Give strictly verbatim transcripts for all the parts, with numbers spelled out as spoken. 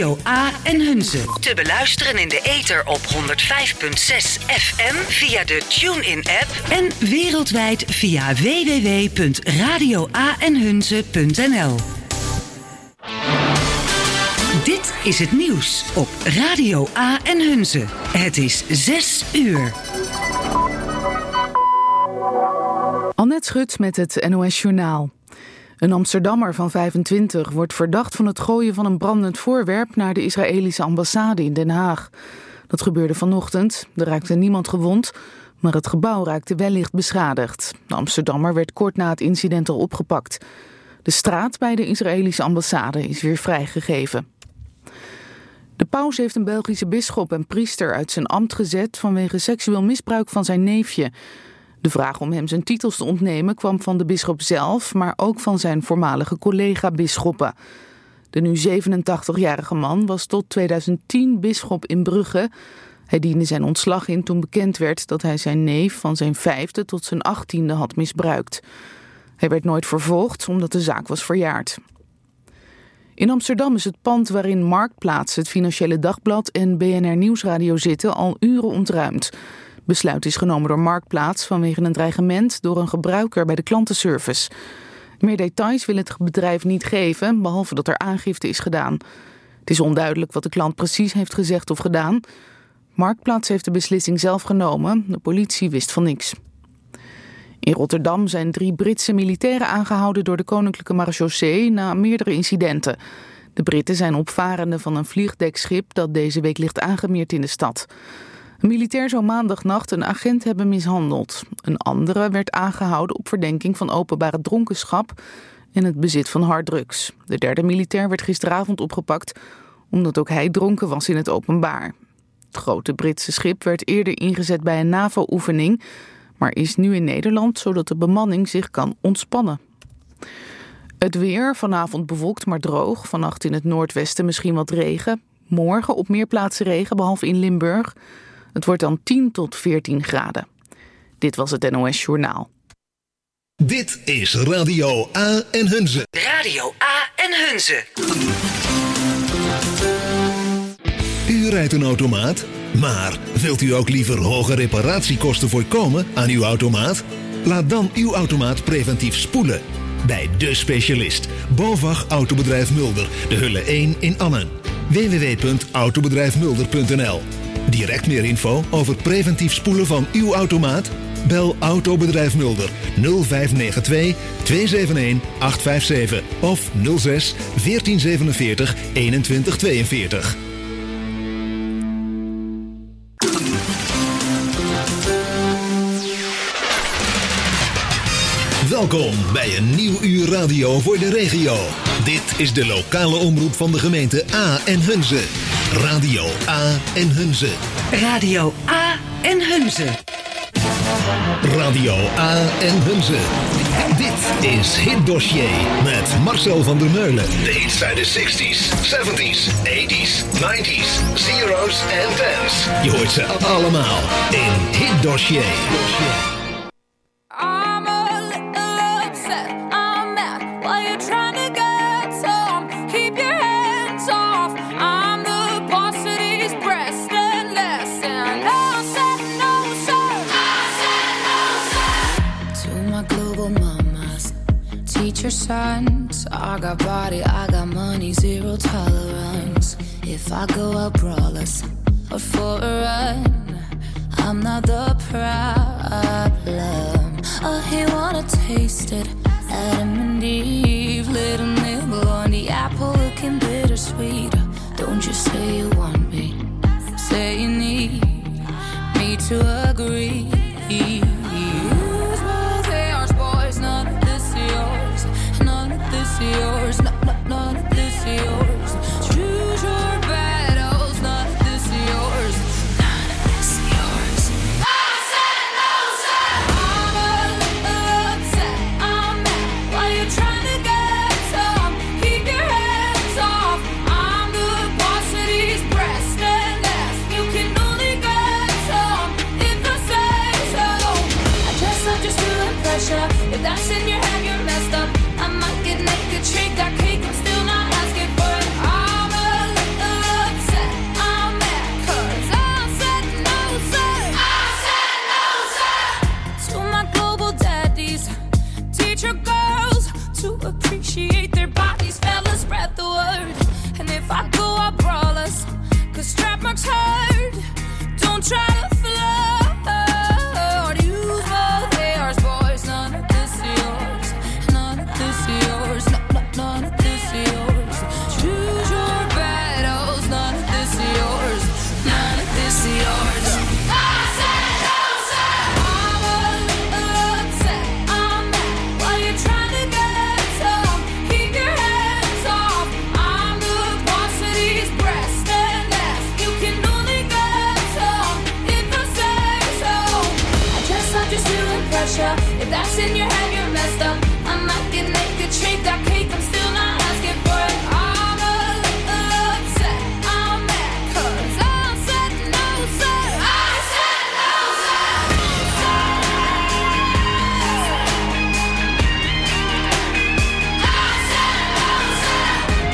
Radio A en Hunze. Te beluisteren in de ether op honderd vijf komma zes F M via de TuneIn-app en wereldwijd via w w w punt radio a en hunze punt n l. Dit is het nieuws op Radio A en Hunze. Het is zes uur. Annette Schut met het N O S Journaal. Een Amsterdammer van vijfentwintig wordt verdacht van het gooien van een brandend voorwerp naar de Israëlische ambassade in Den Haag. Dat gebeurde vanochtend. Er raakte niemand gewond, maar het gebouw raakte wellicht beschadigd. De Amsterdammer werd kort na het incident al opgepakt. De straat bij de Israëlische ambassade is weer vrijgegeven. De paus heeft een Belgische bisschop en priester uit zijn ambt gezet vanwege seksueel misbruik van zijn neefje. De vraag om hem zijn titels te ontnemen kwam van de bisschop zelf, maar ook van zijn voormalige collega-bisschoppen. De nu zevenentachtigjarige man was tot tweeduizend tien bisschop in Brugge. Hij diende zijn ontslag in toen bekend werd dat hij zijn neef van zijn vijfde tot zijn achttiende had misbruikt. Hij werd nooit vervolgd omdat de zaak was verjaard. In Amsterdam is het pand waarin Marktplaats, het Financiële Dagblad en B N R Nieuwsradio zitten al uren ontruimd. Besluit is genomen door Marktplaats vanwege een dreigement door een gebruiker bij de klantenservice. Meer details wil het bedrijf niet geven, behalve dat er aangifte is gedaan. Het is onduidelijk wat de klant precies heeft gezegd of gedaan. Marktplaats heeft de beslissing zelf genomen. De politie wist van niks. In Rotterdam zijn drie Britse militairen aangehouden door de Koninklijke Marechaussee na meerdere incidenten. De Britten zijn opvarenden van een vliegdekschip dat deze week ligt aangemeerd in de stad. Een militair zou maandagnacht een agent hebben mishandeld. Een andere werd aangehouden op verdenking van openbare dronkenschap en het bezit van harddrugs. De derde militair werd gisteravond opgepakt omdat ook hij dronken was in het openbaar. Het grote Britse schip werd eerder ingezet bij een NAVO-oefening, maar is nu in Nederland zodat de bemanning zich kan ontspannen. Het weer, vanavond bewolkt maar droog. Vannacht in het noordwesten misschien wat regen. Morgen op meer plaatsen regen, behalve in Limburg. Het wordt dan tien tot veertien graden. Dit was het N O S Journaal. Dit is Radio A en Hunze. Radio A en Hunze. U rijdt een automaat, maar wilt u ook liever hoge reparatiekosten voorkomen aan uw automaat? Laat dan uw automaat preventief spoelen. Bij De Specialist, BOVAG Autobedrijf Mulder, de Hulle één in Annen. w w w punt autobedrijf mulder punt n l. Direct meer info over preventief spoelen van uw automaat? Bel Autobedrijf Mulder nul vijf negen twee twee zeven een acht vijf zeven of nul zes veertien zevenenveertig eenentwintig tweeënveertig. Welkom bij een nieuw uur radio voor de regio. Dit is de lokale omroep van de gemeente A en Hunze. Radio A en Hunze. Radio A en Hunze. Radio A en Hunze. Dit is Hit Dossier met Marcel van der Meulen. De hits uit de zestig's, zeventig's, tachtig's, ninety's, zero's en tens. Je hoort ze allemaal in Hit Dossier. Your sons, I got body, I got money, zero tolerance. If I go out brawlers or for a run, I'm not the problem. Oh, he wanna taste it, Adam and Eve, little nibble on the apple, looking bittersweet. Don't you say you want me, say you need me to agree. Yours, no, no, none of this is yours. Choose your battles, none of this is yours. None of this is yours. No sir, no sir. I'm a little upset, I'm mad. While you're trying to get some, keep your hands off. I'm the boss of these breasts and ass. You can only get some if works hard. Don't try to float. Use both ears, boys. None of this is yours. None of this is yours. No, no, none of this is yours. Choose your battles. None of this is yours. None of this is yours. I said no, sir. I'm upset. I'm mad. While you're trying to get some, keep your hands off. I'm the boss of these breasts and ass. You can only get some if I say so. I dress up just to impress ya. If that's in your head, you're messed up. I might get naked, shake that cake. I'm still not asking for it. I'm upset. I'm mad 'cause I said no, sir. I said no, sir. I said no, sir.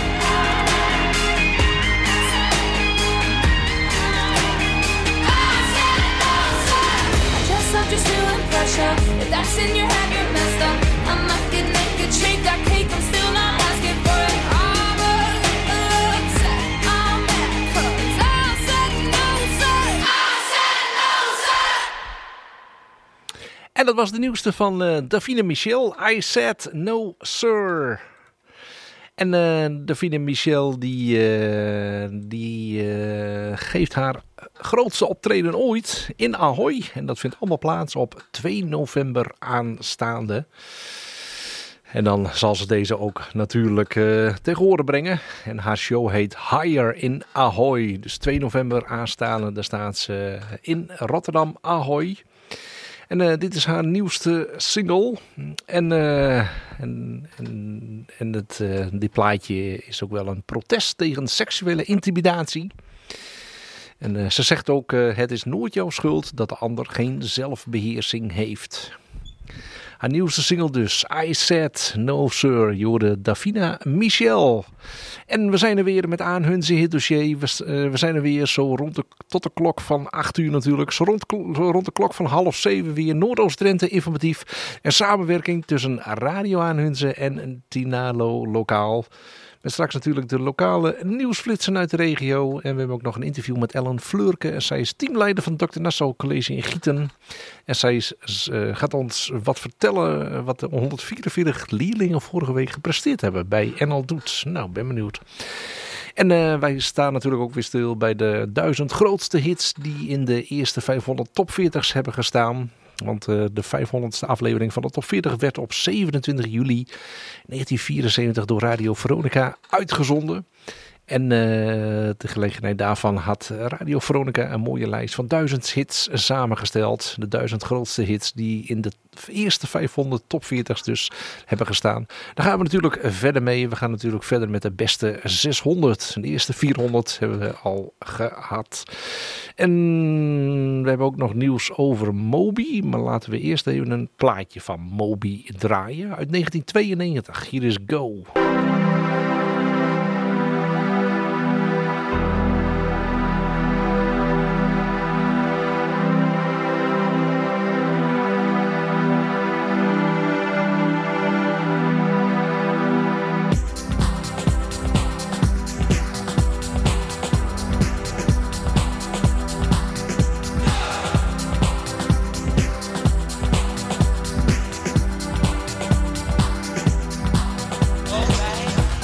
I said no, sir. I dress up just to impress ya. If that's in your head, you're messed up. I might get naked, shake that cake. I'm still not asking for it. I'm upset. I'm mad 'cause I said no, sir. I said no, sir. En dat was de nieuwste van uh, Davina Michel. I said no, sir. En uh, Davina Michel die, uh, die uh, geeft haar grootste optreden ooit in Ahoy. En dat vindt allemaal plaats op twee november aanstaande. En dan zal ze deze ook natuurlijk uh, tegen horen brengen. En haar show heet Higher in Ahoy. Dus twee november aanstaande, daar staat ze in Rotterdam Ahoy. En uh, dit is haar nieuwste single. En, uh, en, en, en het, uh, dit plaatje is ook wel een protest tegen seksuele intimidatie. En uh, ze zegt ook, uh, het is nooit jouw schuld dat de ander geen zelfbeheersing heeft. Haar nieuwste single dus, I Said No Sir, je hoorde Davina Michel. En we zijn er weer met Aan Hunze Hit Dossier. We, uh, we zijn er weer zo rond de, tot de klok van acht uur natuurlijk. Zo rond, rond de klok van half zeven weer Noordoost-Drenthe informatief. En samenwerking tussen Radio Aan Hunze en Tinalo Lokaal. Met straks natuurlijk de lokale nieuwsflitsen uit de regio. En we hebben ook nog een interview met Ellen Fleurke. En zij is teamleider van het dokter Nassau College in Gieten. En zij is, uh, gaat ons wat vertellen wat de honderdvierenveertig leerlingen vorige week gepresteerd hebben bij N L Doet. Nou, ben benieuwd. En uh, wij staan natuurlijk ook weer stil bij de duizend grootste hits die in de eerste vijfhonderd top veertigs hebben gestaan. Want uh, de vijfhonderdste aflevering van de top veertig werd op zevenentwintig juli negentien vierenzeventig door Radio Veronica uitgezonden. En uh, ter gelegenheid daarvan had Radio Veronica een mooie lijst van duizend hits samengesteld. De duizend grootste hits die in de eerste vijfhonderd top veertigs dus hebben gestaan. Daar gaan we natuurlijk verder mee. We gaan natuurlijk verder met de beste zeshonderd. De eerste vierhonderd hebben we al gehad. En we hebben ook nog nieuws over Moby. Maar laten we eerst even een plaatje van Moby draaien. Uit negentien tweeënnegentig. Hier is Go. Alright.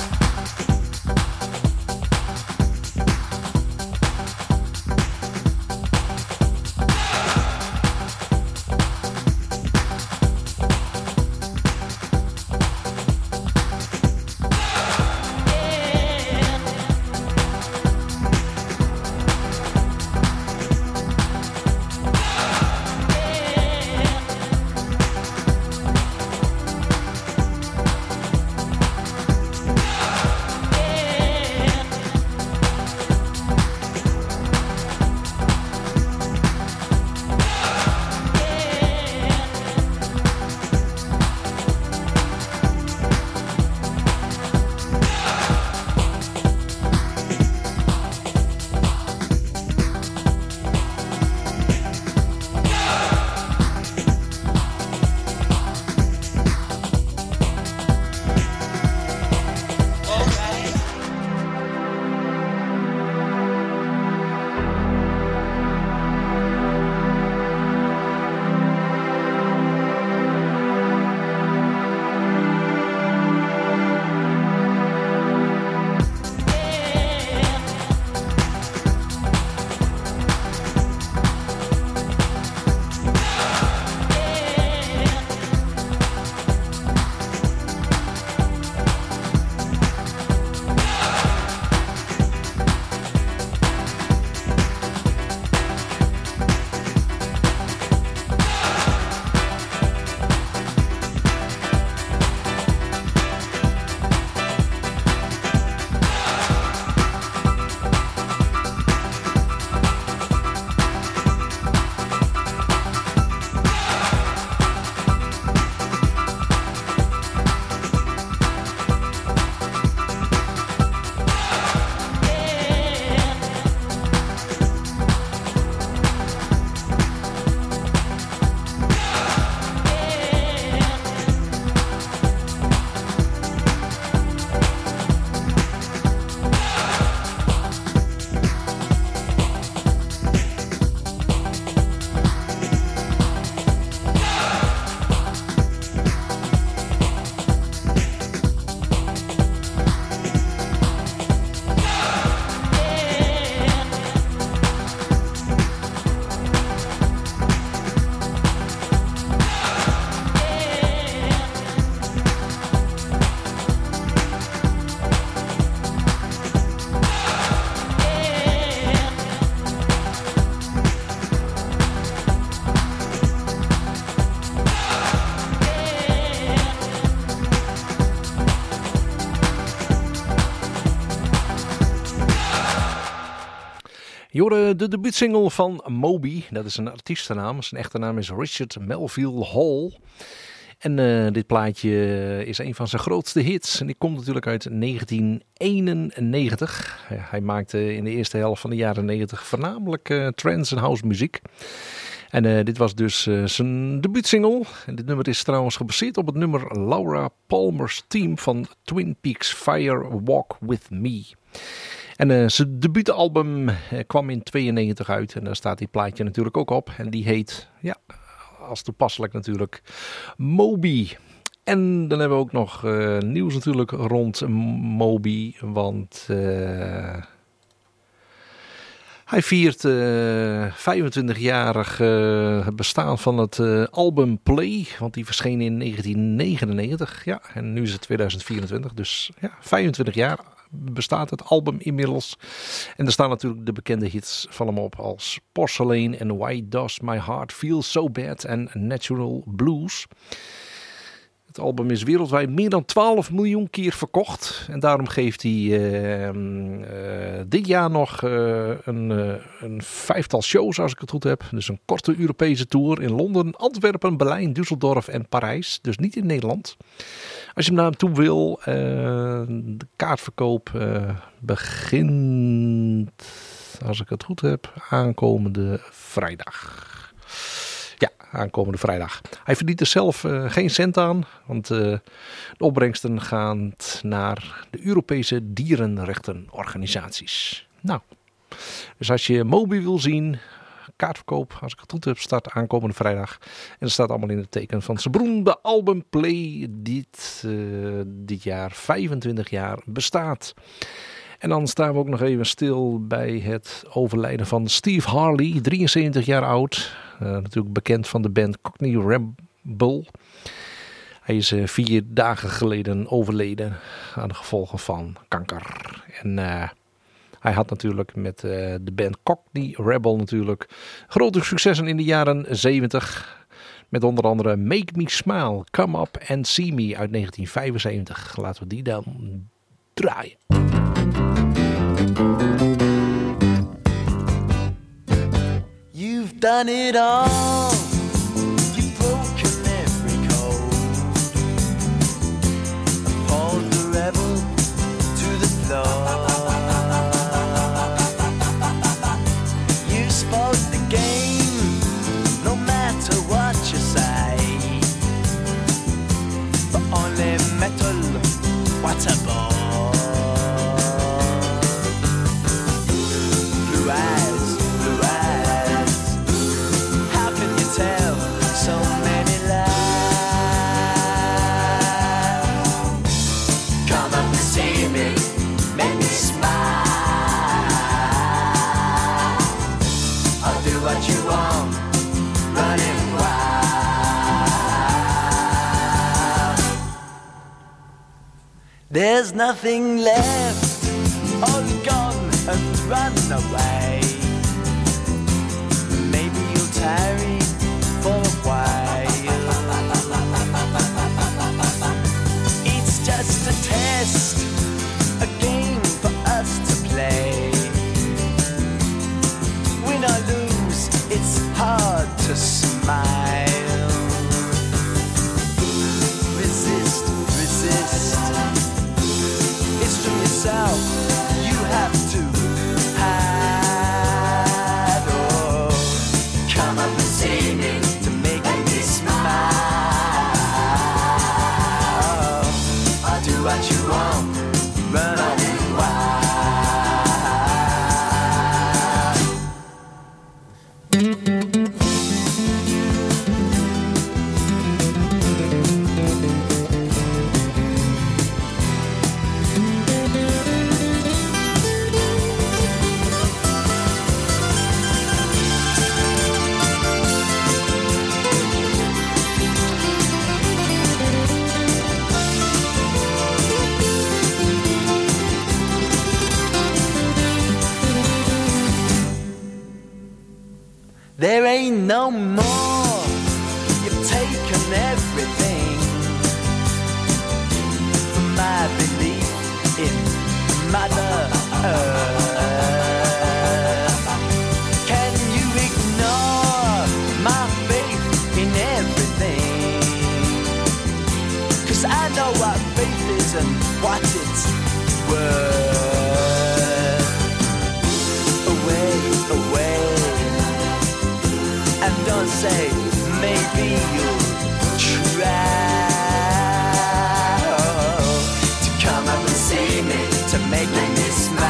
Je hoorde de debuutsingle van Moby. Dat is een artiestennaam. Zijn echte naam is Richard Melville Hall. En uh, dit plaatje is een van zijn grootste hits. En die komt natuurlijk uit negentien eenennegentig. Ja, hij maakte in de eerste helft van de jaren negentig voornamelijk uh, trance en house muziek. En uh, dit was dus uh, zijn debuutsingle. En dit nummer is trouwens gebaseerd op het nummer Laura Palmer's Theme van Twin Peaks Fire Walk With Me. En uh, zijn debuutalbum uh, kwam in tweeënnegentig uit. En daar staat dit plaatje natuurlijk ook op. En die heet, ja, als toepasselijk natuurlijk, Moby. En dan hebben we ook nog uh, nieuws natuurlijk rond Moby. Want uh, hij viert uh, vijfentwintig-jarig uh, het bestaan van het uh, album Play. Want die verscheen in negentien negenennegentig. Ja, en nu is het tweeduizend vierentwintig. Dus ja, vijfentwintig jaar bestaat het album inmiddels. En er staan natuurlijk de bekende hits van hem op als Porcelain en Why Does My Heart Feel So Bad en Natural Blues. Het album is wereldwijd meer dan twaalf miljoen keer verkocht. En daarom geeft hij uh, uh, dit jaar nog uh, een, uh, een vijftal shows, als ik het goed heb. Dus een korte Europese tour in Londen, Antwerpen, Berlijn, Düsseldorf en Parijs. Dus niet in Nederland. Als je hem naar hem toe wil, uh, de kaartverkoop uh, begint, als ik het goed heb, aankomende vrijdag. Ja, aankomende vrijdag. Hij verdient er zelf uh, geen cent aan, want uh, de opbrengsten gaan naar de Europese dierenrechtenorganisaties. Nou, dus als je Moby wil zien, kaartverkoop, als ik het goed heb, start aankomende vrijdag. En dat staat allemaal in het teken van zijn beroemde album Play, dit, uh, dit jaar vijfentwintig jaar bestaat. En dan staan we ook nog even stil bij het overlijden van Steve Harley, drieënzeventig jaar oud. Uh, natuurlijk bekend van de band Cockney Rebel. Hij is uh, vier dagen geleden overleden aan de gevolgen van kanker. En uh, hij had natuurlijk met uh, de band Cockney Rebel natuurlijk grote successen in de jaren zeventig. Met onder andere Make Me Smile, Come Up and See Me uit negentien vijfenzeventig. Laten we die dan draaien. You've done it all. You've broken every code. Appalled the rebel to the floor. You spoke the game, no matter what you say. But only metal, what a bore. Blue eyes, blue eyes. How can you tell so many lies? Come up and see me, make me smile. I'll do what you want, running wild. There's nothing left, all gone and run away. Maybe you'll tarry for a while. It's just a test, a game for us to play. Win or lose, it's hard to smile. Resist, resist. It's from yourself you have to hide. Oh, come up and see me to make me smile. I'll do what you want, running wild. There ain't no more. You've taken everything from my belief in Mother Earth. say maybe you'll try to come up and see me, to make me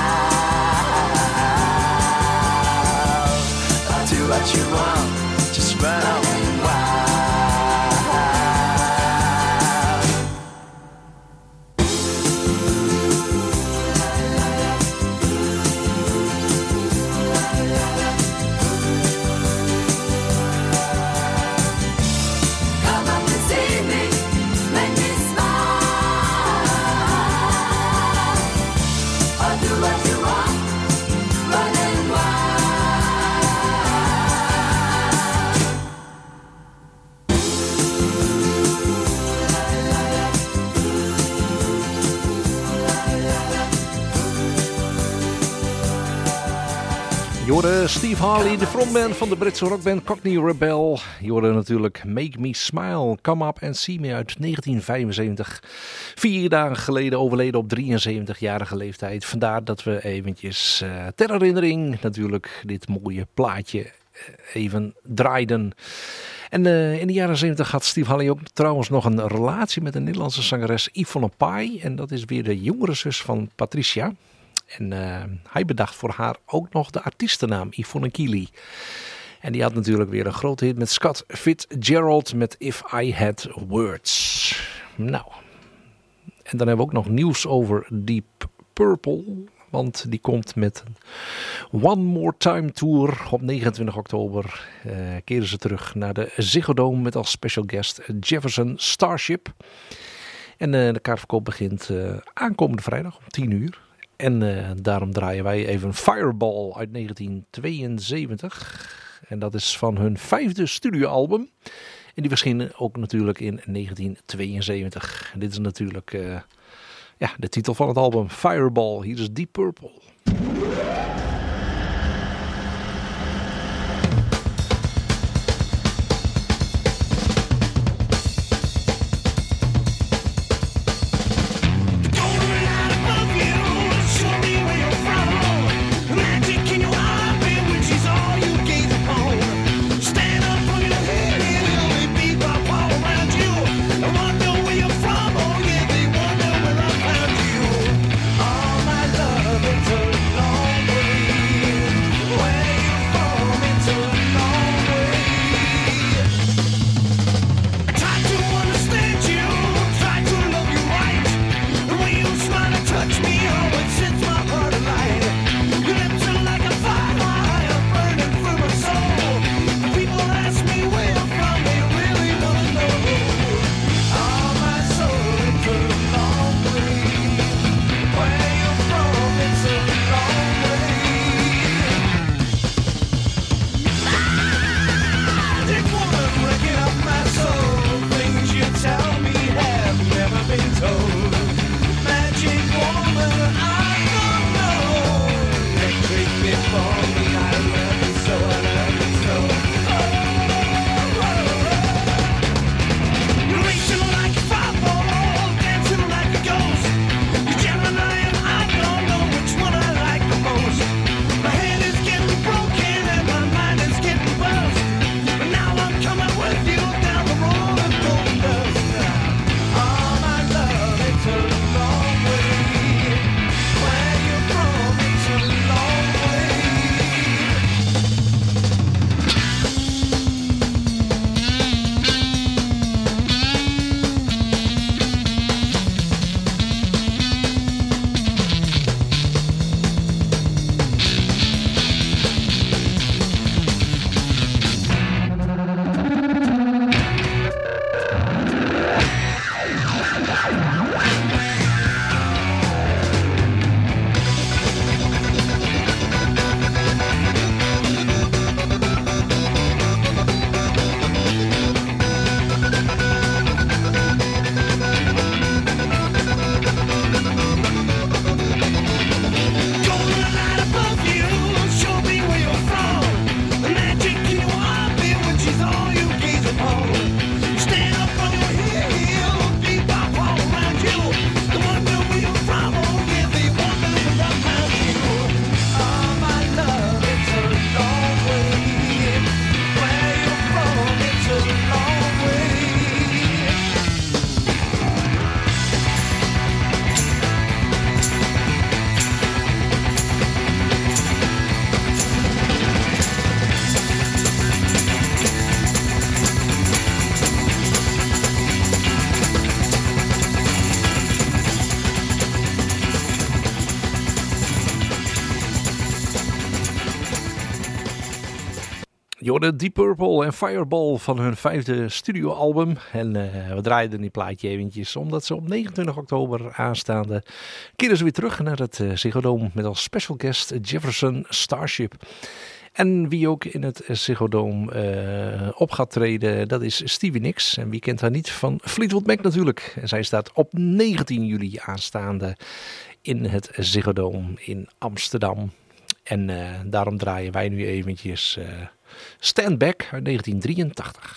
smile. I'll do what you want, just run on wild. Come up and see me, make me smile. I'll do what you want, running wild. Je hoorde Steve Harley, de frontman van de Britse rockband Cockney Rebel. Je hoorde natuurlijk Make Me Smile, Come Up and See Me uit negentien vijfenzeventig. Vier dagen geleden overleden op drieënzeventigjarige leeftijd. Vandaar dat we eventjes uh, ter herinnering natuurlijk dit mooie plaatje uh, even draaiden. En uh, in de jaren zeventig had Steve Harley ook trouwens nog een relatie met een Nederlandse zangeres Yvonne Pai. En dat is weer de jongere zus van Patricia. En uh, hij bedacht voor haar ook nog de artiestennaam Yvonne Keely. En die had natuurlijk weer een grote hit met Scott Fitzgerald met If I Had Words. Nou, en dan hebben we ook nog nieuws over Deep Purple. Want die komt met een One More Time Tour op negenentwintig oktober. Uh, keren ze terug naar de Ziggo Dome met als special guest Jefferson Starship. En uh, de kaartverkoop begint uh, aankomende vrijdag om tien uur. En uh, daarom draaien wij even Fireball uit negentien tweeënzeventig. En dat is van hun vijfde studioalbum. En die verscheen ook natuurlijk in negentien tweeënzeventig. En dit is natuurlijk uh, ja, de titel van het album, Fireball. Hier is Deep Purple. All my love, it's a long way. Je hoorde Deep Purple en Fireball van hun vijfde studioalbum. En uh, we draaiden die plaatje eventjes, omdat ze op negenentwintig oktober aanstaande keren ze weer terug naar het uh, Ziggo Dome met als special guest Jefferson Starship. En wie ook in het Ziggo Dome uh, op gaat treden, dat is Stevie Nicks. En wie kent haar niet van Fleetwood Mac natuurlijk. En zij staat op negentien juli aanstaande in het Ziggo Dome in Amsterdam. En uh, daarom draaien wij nu eventjes uh, Stand Back uit negentien drieëntachtig.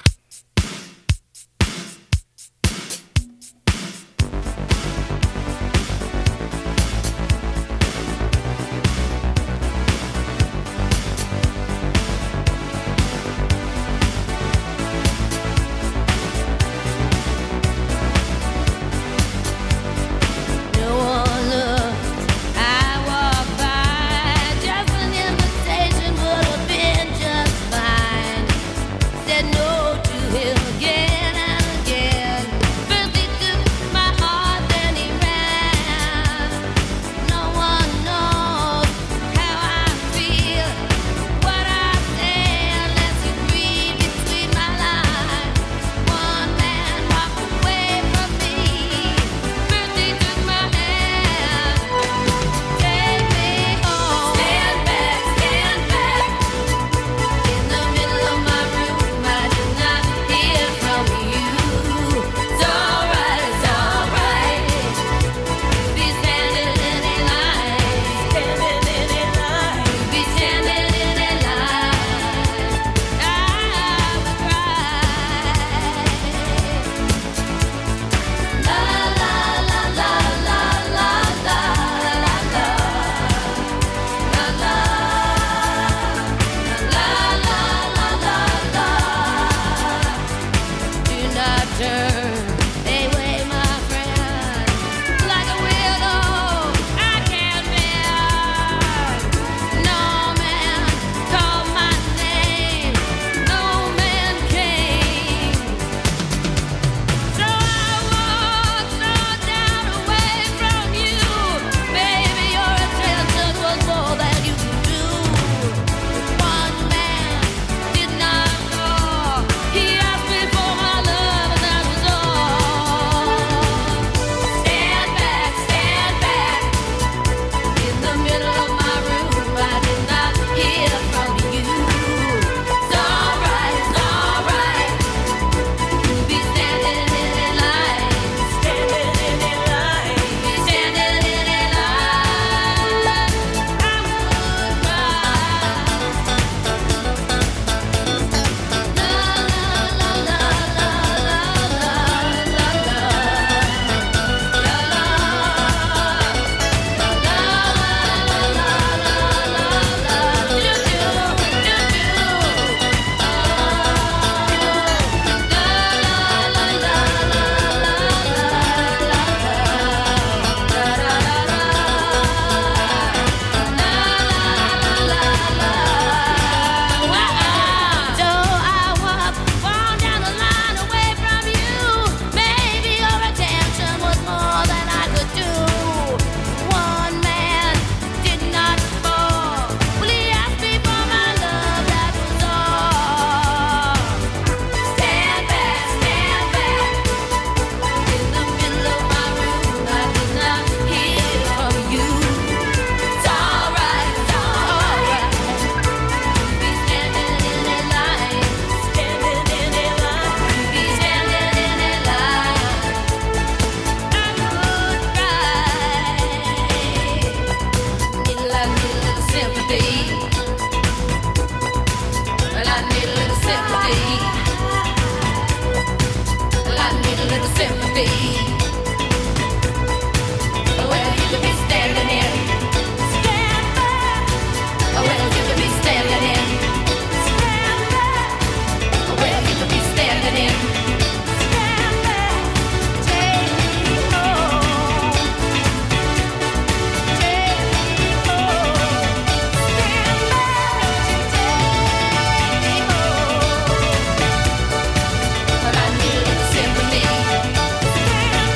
Sympathy.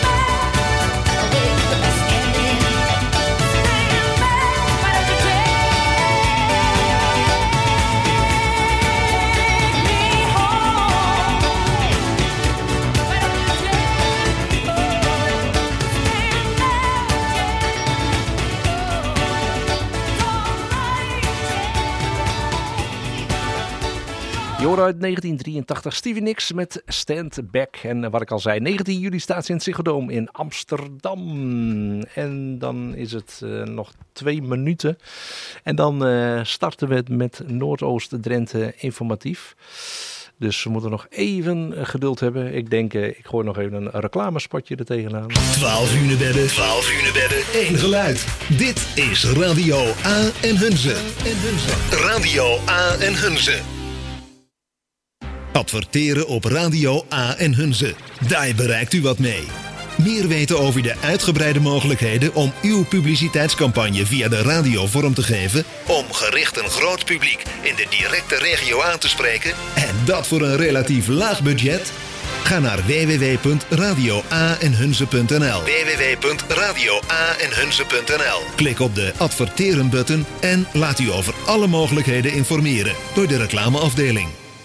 Je hoorde uit negentien drieëntachtig Stevie Nicks met Stand Back. En uh, wat ik al zei, negentien juli staat ze in het Ziggo Dome in Amsterdam. En dan is het uh, nog twee minuten. En dan uh, starten we met Noordoost-Drenthe informatief. Dus we moeten nog even geduld hebben. Ik denk, uh, ik gooi nog even een reclamespotje er tegenaan. twaalf uur bedden, twaalf uur bedden, één geluid. Dit is Radio A en Hunze. Radio A en Hunze. Adverteren op Radio A en Hunze. Daar bereikt u wat mee. Meer weten over de uitgebreide mogelijkheden om uw publiciteitscampagne via de radio vorm te geven, om gericht een groot publiek in de directe regio aan te spreken, en dat voor een relatief laag budget? Ga naar w w w punt radio a en hunze punt n l. w w w punt radio a en hunze punt n l. Klik op de adverteren button en laat u over alle mogelijkheden informeren door de reclameafdeling.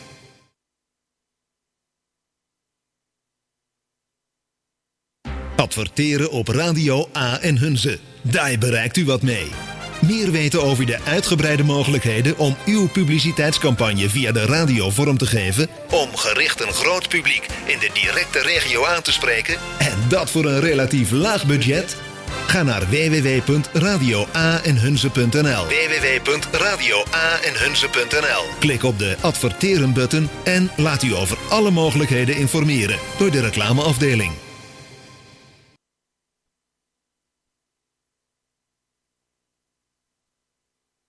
Adverteren op Radio A en Hunze. Daar bereikt u wat mee. Meer weten over de uitgebreide mogelijkheden om uw publiciteitscampagne via de radio vorm te geven, om gericht een groot publiek in de directe regio aan te spreken, en dat voor een relatief laag budget? Ga naar w w w punt radio a en hunze punt n l. w w w punt radio a en hunze punt n l. Klik op de adverteren button en laat u over alle mogelijkheden informeren door de reclameafdeling.